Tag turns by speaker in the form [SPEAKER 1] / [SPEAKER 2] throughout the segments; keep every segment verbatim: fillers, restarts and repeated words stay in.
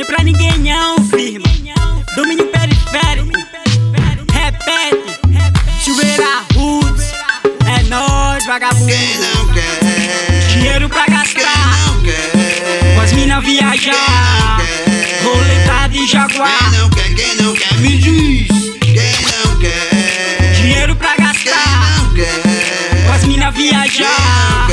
[SPEAKER 1] pra ninguém não, firma. Domínio periférico, repete, chuveira roots. É nóis, vagabundo.
[SPEAKER 2] Quem não quer
[SPEAKER 1] Dinheiro pra gastar,
[SPEAKER 2] quem não quer
[SPEAKER 1] com as mina viajar, roleta de jaguar.
[SPEAKER 2] Quem não quer, quem não quer, me diz. Quem não quer
[SPEAKER 1] Dinheiro pra
[SPEAKER 2] quem
[SPEAKER 1] gastar,
[SPEAKER 2] não quer
[SPEAKER 1] com as mina viajar,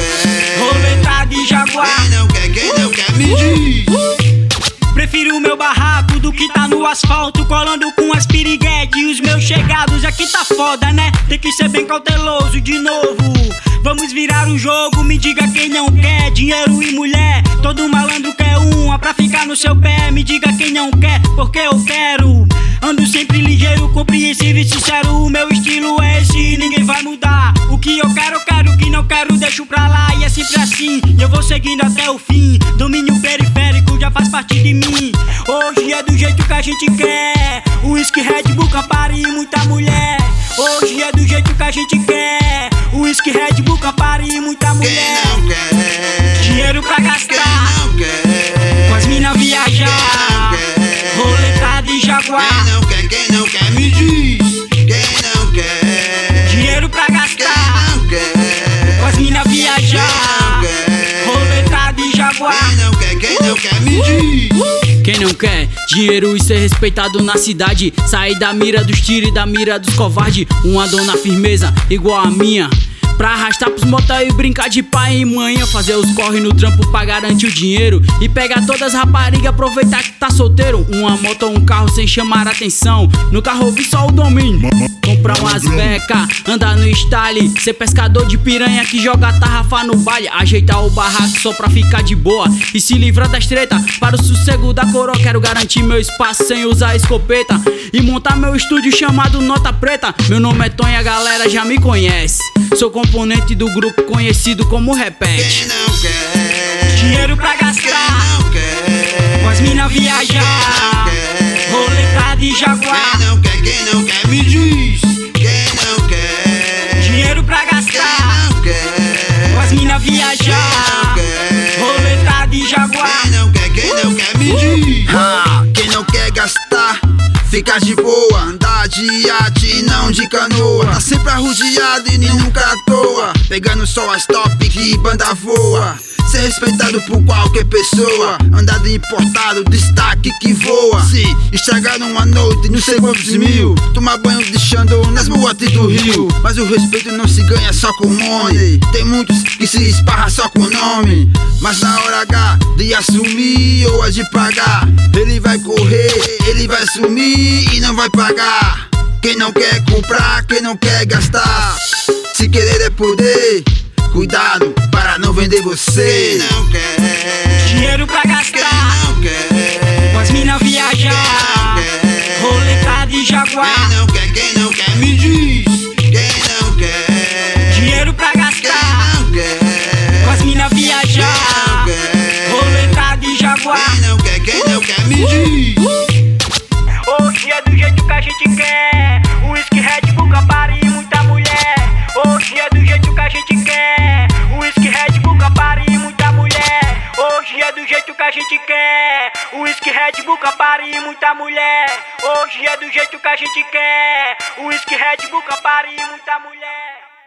[SPEAKER 1] roleta de jaguar.
[SPEAKER 2] Quem não quer, quem não quer, me diz.
[SPEAKER 1] Prefiro o meu barraco do que tá no asfalto, colando com as piriguete e os meus chegados. Aqui tá foda, né? Tem que ser bem cauteloso de novo. Vamos virar o jogo, me diga quem não quer dinheiro e mulher. Todo malandro quer uma pra ficar no seu pé. Me diga quem não quer, porque eu quero. Ando sempre ligeiro, compreensivo e sincero. O meu estilo é esse, ninguém vai mudar. O que eu quero, eu quero, o que não quero, deixo pra lá. E é sempre assim, e eu vou seguindo até o fim. Domínio periférico já faz parte de mim. Hoje é do jeito que a gente quer. Whisky, Red Bull, Campari e muita mulher. Hoje é do jeito que a gente quer. Whisky, Red Bull, Campari e muita mulher.
[SPEAKER 2] Quem não quer
[SPEAKER 1] Dinheiro pra
[SPEAKER 2] quem
[SPEAKER 1] gastar,
[SPEAKER 2] não quer
[SPEAKER 1] com as mina viajar, roleta de jaguar.
[SPEAKER 2] Quem não quer, quem não quer, me diz. Quem não quer
[SPEAKER 1] Dinheiro pra
[SPEAKER 2] quem
[SPEAKER 1] gastar,
[SPEAKER 2] não quer
[SPEAKER 1] com as mina viajar, roleta de jaguar.
[SPEAKER 2] Quem não quer, quem não quer, me diz.
[SPEAKER 3] Quem não quer dinheiro e ser respeitado na cidade, sair da mira dos tiros e da mira dos covardes. Uma dona firmeza igual a minha, pra arrastar pros motel e brincar de pai e mãe. Fazer os corre no trampo pra garantir o dinheiro e pegar todas as raparigas, aproveitar que tá solteiro. Uma moto ou um carro sem chamar atenção, no carro ouvi só o domínio. Comprar umas beca, andar no style, ser pescador de piranha que joga tarrafa no baile. Ajeitar o barraco só pra ficar de boa e se livrar das treta. Para o sossego da coroa, quero garantir meu espaço sem usar escopeta e montar meu estúdio chamado Nota Preta. Meu nome é Tonho, a galera já me conhece. Sou componente do grupo conhecido como Repete.
[SPEAKER 2] Quem não quer
[SPEAKER 1] Dinheiro pra
[SPEAKER 2] quem
[SPEAKER 1] gastar,
[SPEAKER 2] não quer
[SPEAKER 1] com as mina viajar, roleta de jaguar.
[SPEAKER 2] Quem não quer, quem não quer, me diz. Quem não quer
[SPEAKER 1] Dinheiro pra
[SPEAKER 2] quem
[SPEAKER 1] gastar,
[SPEAKER 2] não quer
[SPEAKER 1] com as mina viajar, roleta de jaguar.
[SPEAKER 2] Quem não quer, quem não quer, me diz. Ah, quem não quer gastar, fica de boa. Andar de iate, não de canoa. Tá sempre arrodeado e nunca à toa, pegando só as top que banda voa. Ser respeitado por qualquer pessoa. Andar de importado, destaque que voa. Se estragar numa noite, não sei quantos mil. Tomar banho de Xandão nas boates do Rio. Mas o respeito não se ganha só com money. Tem muitos que se esparra só com nome, mas na hora H de assumir ou a de pagar, ele vai correr, ele vai sumir e não vai pagar. Quem não quer comprar, quem não quer gastar, se querer é poder, cuidado para não vender você. Quem não quer
[SPEAKER 1] Dinheiro pra gastar,
[SPEAKER 2] não quer
[SPEAKER 1] com as mina viajar, roleta de jaguar.
[SPEAKER 2] Quem não quer, quem não quer, me diz. Quem não quer
[SPEAKER 1] Dinheiro pra gastar,
[SPEAKER 2] não quer
[SPEAKER 1] com as mina viajar, roleta de jaguar.
[SPEAKER 2] Quem não quer, quem não quer, me diz.
[SPEAKER 1] Hoje é do jeito que a gente quer. Whisky, Red Bull, Campari e muita mulher. Hoje é do jeito que a gente quer. Whisky, Red Bull, Campari e muita mulher. Hoje é do jeito que a gente quer. Whisky, Red Bull, Campari e muita mulher. Hoje é do jeito que a gente quer. Whisky, Red Bull, Campari e muita mulher.